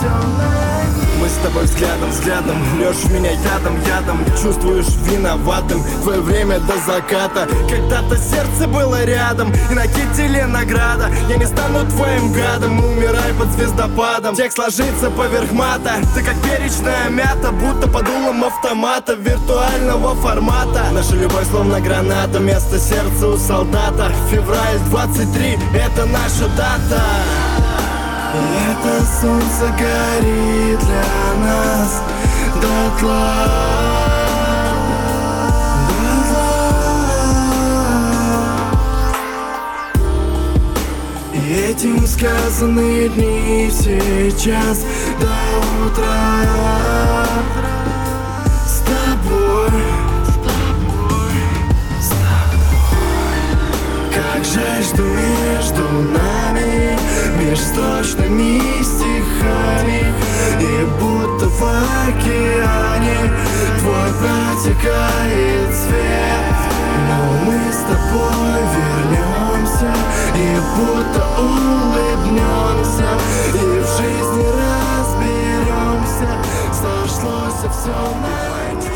все на них. Мы с тобой взглядом льешь в меня ядом. Чувствуешь виноватым твое время до заката. Когда-то сердце было рядом, и на кителе награда. Я не стану твоим гадом, умирай под звездопадом. Текст ложится поверх мата, ты как перечная мята, будто под дулом автомата виртуального формата. Наша любовь словно граната, место сердца у солдата. Февраль 23, это наша дата. И это солнце горит для нас дотла. И этим сказанные дни сейчас до утра. С тобой, как же жду между нами, межстрочными стихами. И будто в океане твой протекает свет. Но мы с тобой вернемся и будто улыбнемся, и в жизни разберемся. Сошлось все на них.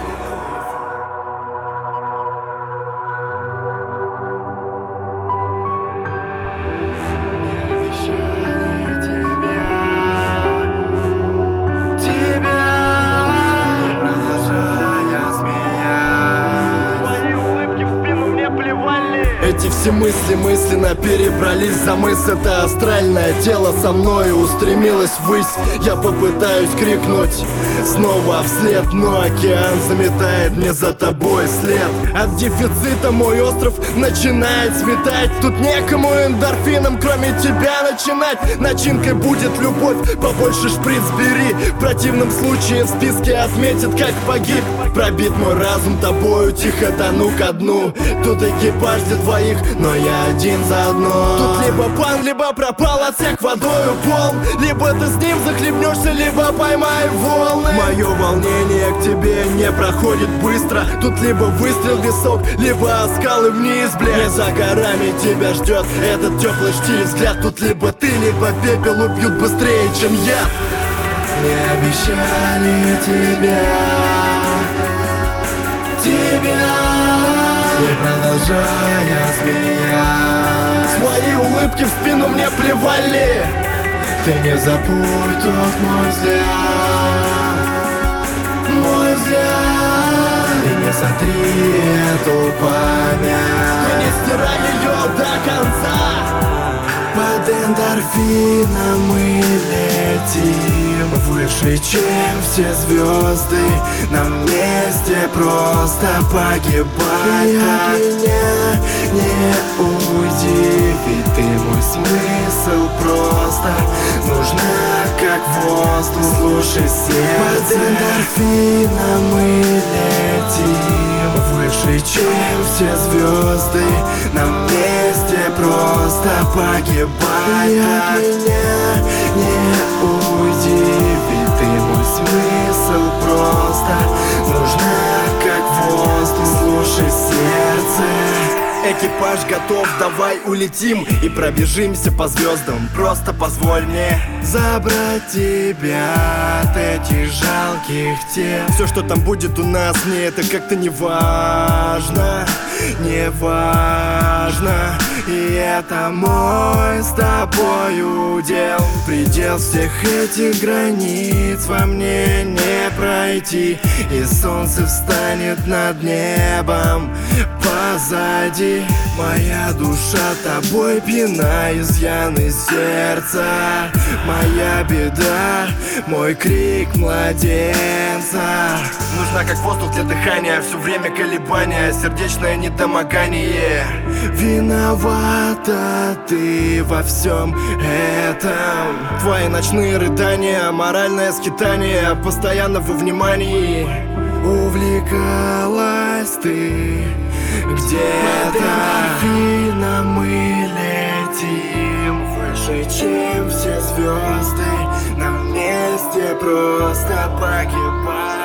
Эти все мысли мысленно перебрались за мыс. Это астральное тело со мной устремилось ввысь. Я попытаюсь крикнуть снова вслед, но океан заметает мне за тобой след. От дефицита мой остров начинает светать. Тут некому эндорфином кроме тебя начинать. Начинкой будет любовь, побольше шприц бери. В противном случае в списке отметят, как погиб. Пробит мой разум тобою, тихо тону ко дну. Тут экипаж для двоих, но я один заодно. Тут либо план, либо пропал отсек водою полн. Либо ты с ним захлебнешься, либо поймай волны. Мое волнение к тебе не проходит быстро. Тут либо выстрел в висок, либо скалы вниз, блядь. Не за горами тебя ждет этот теплый штиль взгляд. Тут либо ты, либо пепел убьют быстрее, чем я. Не обещали тебя, не продолжая смеяться. Свои улыбки в спину мне плевали. Ты не забудь тот мой взгляд, и не сотри эту память. Ты не стирай ее до конца. Под эндорфином мы летим выше, чем все звезды. Нам вместе просто погибать. От меня не уйди, ведь ты мой смысл просто нужна, как воздух. Слушай сердце. Под эндорфином мы летим выше, чем все звезды. Нам вместе просто погибать. От меня не уйди, ведь ты мой смысл просто нужна, как воздух. Слушай сердце. Экипаж готов, давай улетим и пробежимся по звездам. Просто позволь мне забрать тебя от этих жалких тел. Все, что там будет у нас, мне это как-то не важно. Не важно, и это мой с тобой удел. Предел всех этих границ во мне не пройти, и солнце встанет над небом позади. Моя душа тобой пьяна, изъяны сердца. Моя беда, мой крик младенца. Нужна как воздух для дыхания, все время колебания, сердечное недомогание. Виновата ты во всем этом. Твои ночные рыдания, моральное скитание, постоянно во внимании. Увлекалась ты где-то. Эндорфином мы летим выше, чем все звезды. Нам вместе просто погибать.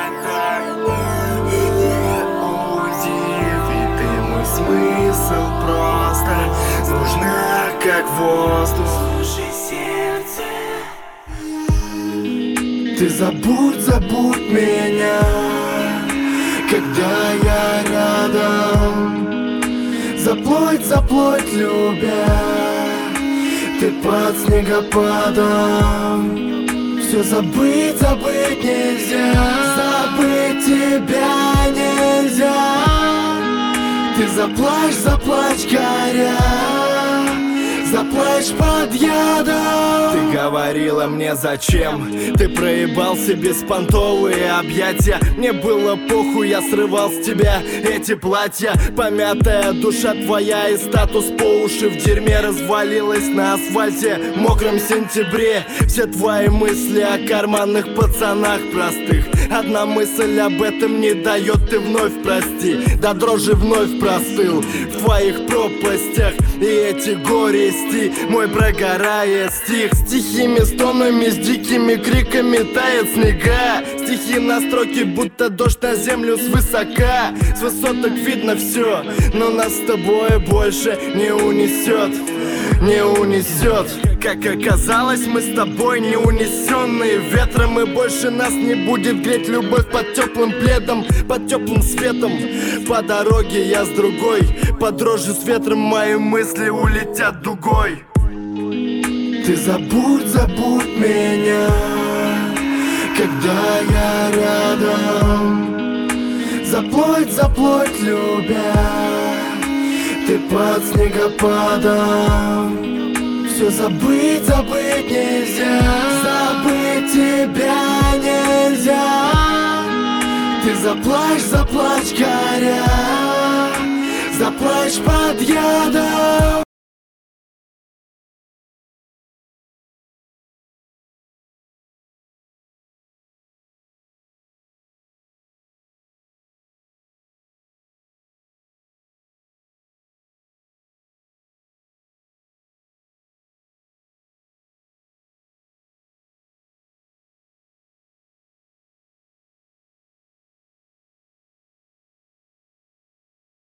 Не уйди, ведь ты мой смысл просто нужна, как воздух. Слушай сердце. Ты забудь меня, когда я рядом. Заплоть, любя, ты под снегопадом. Все забыть нельзя, забыть тебя нельзя. Ты заплачь, горя, заплачь под ядом. Ты говорила мне зачем, ты проебался беспонтовые объятия. Мне было похуй, я срывал с тебя эти платья. Помятая душа твоя и статус по уши в дерьме развалилась на асфальте в мокром сентябре. Все твои мысли о карманных пацанах простых. Одна мысль об этом не дает, ты вновь прости. До дрожи вновь простыл в твоих пропастях. И эти горести мой прогорает стих. С тихими стонами, с дикими криками тает снега. Стихи на строке, будто дождь на землю свысока. С высоток видно все, но нас с тобой больше не унесет. Не унесет. Как оказалось, мы с тобой не унесенные ветром. И больше нас не будет греть любовь под теплым пледом, под теплым светом. По дороге я с другой, под дрожью с ветром мои мысли улетят дугой. Ты забудь меня, когда я рядом. Заплоть, любя, ты под снегопадом. Все забыть нельзя, забыть тебя нельзя. Ты заплачь, горя, заплачь под ядом.